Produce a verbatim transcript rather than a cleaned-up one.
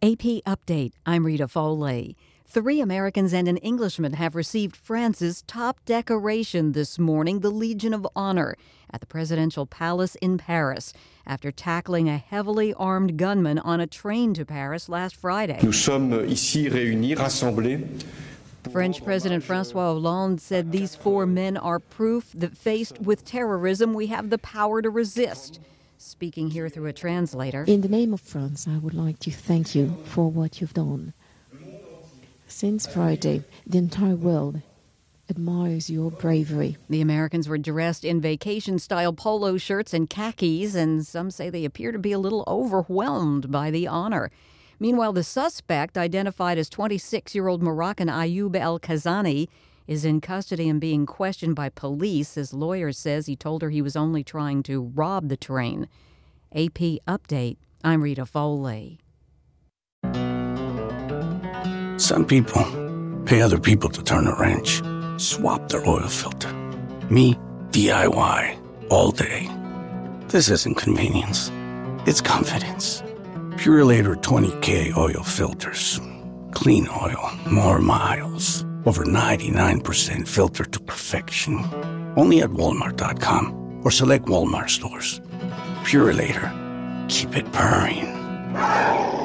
A P Update, I'm Rita Foley. Three Americans and an Englishman have received France's top decoration this morning, the Legion of Honor, at the presidential palace in Paris, after tackling a heavily armed gunman on a train to Paris last Friday. Nous sommes ici réunis, rassemblés. French President François Hollande said these four men are proof that faced with terrorism, we have the power to resist. Speaking here through a translator. In the name of France, I would like to thank you for what you've done. Since Friday, the entire world admires your bravery. The Americans were dressed in vacation-style polo shirts and khakis, and some say they appear to be a little overwhelmed by the honor. Meanwhile, the suspect, identified as twenty-six-year-old Moroccan Ayoub El-Kazani, is in custody and being questioned by police. His lawyer says he told her he was only trying to rob the train. A P Update, I'm Rita Foley. Some people pay other people to turn a wrench, swap their oil filter. Me, D I Y, all day. This isn't convenience. It's confidence. Purelator twenty K oil filters. Clean oil, more miles. Over ninety-nine percent filter to perfection. Only at Walmart dot com or select Walmart stores. Purelator. Keep it purring.